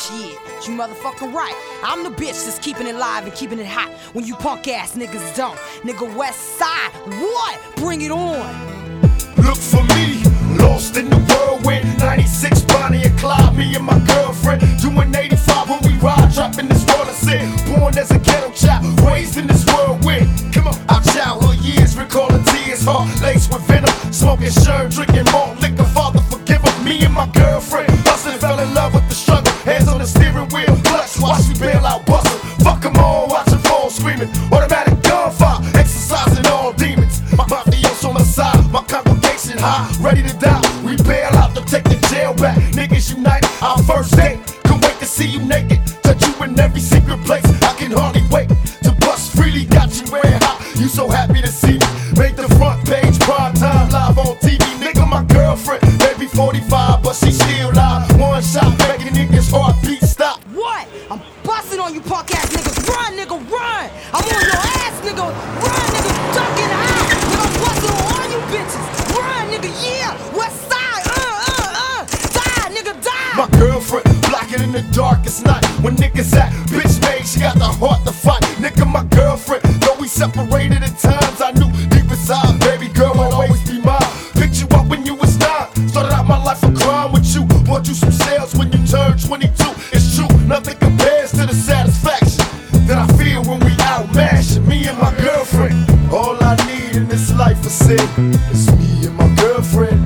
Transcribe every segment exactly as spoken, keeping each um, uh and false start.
Shit, you motherfucking right. I'm the bitch that's keeping it live and keeping it hot when you punk ass niggas don't. Nigga West Side, what? Bring it on. Look for me, lost in the whirlwind. ninety-six Bonnie and Clyde, me and my girlfriend. Doing eighty-five when we ride, trapping this world of sin. Born as a ghetto child, raised in this whirlwind. Come on, our childhood years, recalling tears, heart laced with venom. Smoking shirt, drinking malt liquor, Father forgive us. Me and my girlfriend, bustin', fell in love with the struggle. Hands on the steering wheel, clutch, watch me bail out, bustin'. Fuck 'em all, watch 'em fall screaming. Automatic gunfire, exercising all demons. My mafioso on my side, my congregation high, ready to die. We bail out to take the jail back. Niggas unite, our first date. Can't wait to see you naked, touch you in every secret place. I can hardly wait to bust freely. Got you wearing hot, you so happy to see me. Make the front page, prime time, live on T V. Nigga, my girlfriend, maybe forty-five, but she still live. One shot, making niggas heartbeat stop. What? I'm busting on you punk ass niggas. Run, nigga, run. I'm on your ass, nigga. Run, nigga, ducking out. Nigga, I'm busting on all you bitches. Run, nigga, yeah. West Side, uh, uh, uh. Die, nigga, die. My girlfriend, blacking in the darkest night. When niggas at bitch made, she got the heart to fight. Nigga, my girlfriend, though we separated at times, I knew deep inside, baby girl would always be mine. Picked you up when you was nine. Started out my life a crime with you. Bought you some sales when you turned twenty-two. It's true, nothing compares to the satisfaction that I feel when we out mashing. Me and my girlfriend. All I need in this life is sin. It's me and my girlfriend.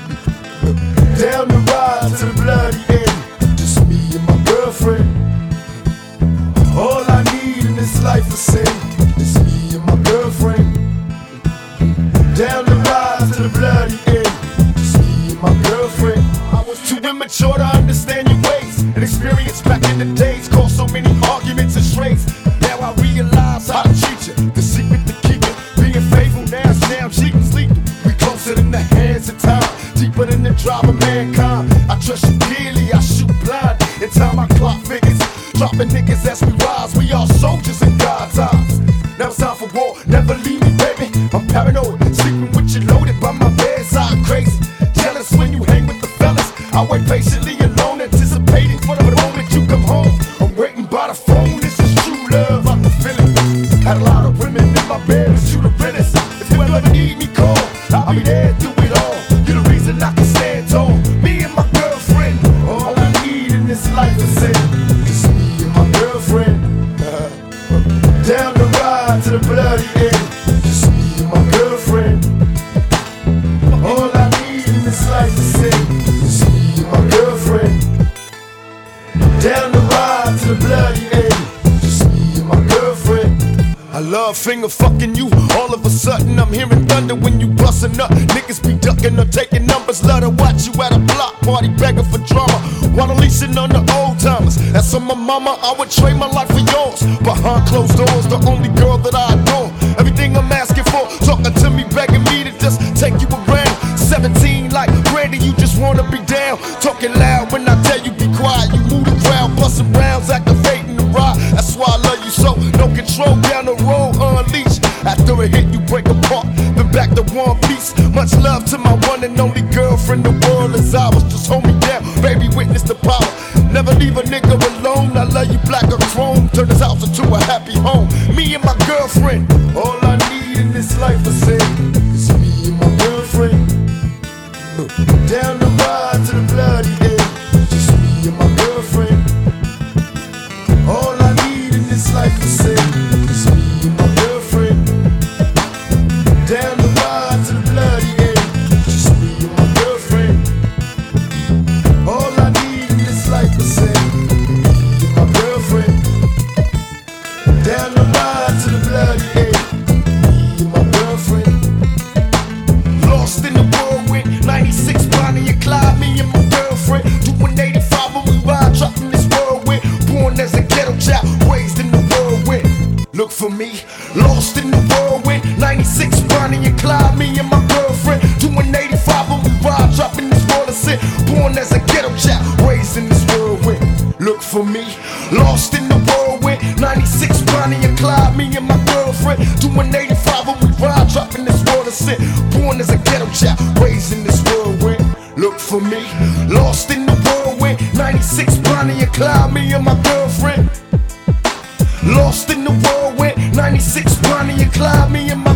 Down the ride to the bloody end. Just me and my girlfriend. All I need in this life is sin. It's me and my girlfriend. Down the ride to the bloody end. Just me and my girlfriend. I was too immature to understand your ways and experience back in the days. Caused so many arguments and strays. Now I realize how to treat you. The secret to keep it, being faithful. Now it's now cheating's lethal. We closer than the hands of time, deeper than the drive of mankind. I trust you dearly, I shoot blind. In time my clock figures, dropping niggas as we rise. We all soldiers in God's eyes. Now it's time for war, never leave me, baby. I'm paranoid, sleeping with you loaded by my bedside. Crazy, jealous when you hang with the fellas. I wait patiently alone, anticipating for the moment you come home. I'm waiting by the phone, this is true love, I'm the feeling. Had a lot of women in my bed, but you the realest. If you ever need me, call, I'll be there, do it all. You're the reason I can stand tall. Me and my girlfriend, all I need in this life is sin. Just me and my girlfriend. Down the ride to the bloody end. Just me and my girlfriend. All I need in this life is sin. Just me and my girlfriend. Down the ride to the bloody end. Just me and my girlfriend. I love finger fucking you. All of a sudden I'm hearing thunder when you bustin' up. Niggas be ducking or taking numbers. Love to watch you at a block party begging for drama while unleashing on the old timers. That's on my mama, I would trade my life for yours. Behind closed doors, the only girl that I adore. Everything I'm asking for, talking to me, begging me to just take you around. Seventeen like Brandy, you just wanna be down. Talking loud when I tell you be quiet. You move the crowd, bustin' rounds, activating the ride. That's why I love you so. No control down the road, unleashed. After a hit, you break apart, then back to one piece. Much love to my one and only girlfriend. The world is ours, just hold me down, baby. Witness the power. Never leave a nigga alone. I love you black or chrome. Turn this house into a happy home. Me and my girlfriend. All I need in this life is sin. It's me and my girlfriend. Down the ride to the bloody end. Just me and my girlfriend. All I need in this life is sin. It's me and my girlfriend. Down the ride to the bloody end. Just me and my girlfriend. All I need in this life is sin. Me and my girlfriend. Down the ride to the bloody end. Me and my girlfriend. Lost in the whirlwind, ninety-six Bonnie and Clyde. Me and my girlfriend doing eighty-five when we ride, dropping this whirlwind. Born as a ghetto child, raised in the whirlwind. Look for me, lost in the whirlwind, ninety-six Bonnie and Clyde. Me and my girlfriend doing eighty-five when we ride, dropping this world of sin. Born as a ghetto child, raised in this whirlwind. Look for me, lost in the whirlwind, ninety-six Bonnie and Clyde. Me and my girlfriend doing eighty-five when we ride, dropping this world of sin. Born as a ghetto child, raised in this whirlwind. Look for me, lost in the whirlwind, ninety-six Bonnie and Clyde, me and my girlfriend. Lost in the whirlwind, ninety-six Bonnie and Clyde, me and my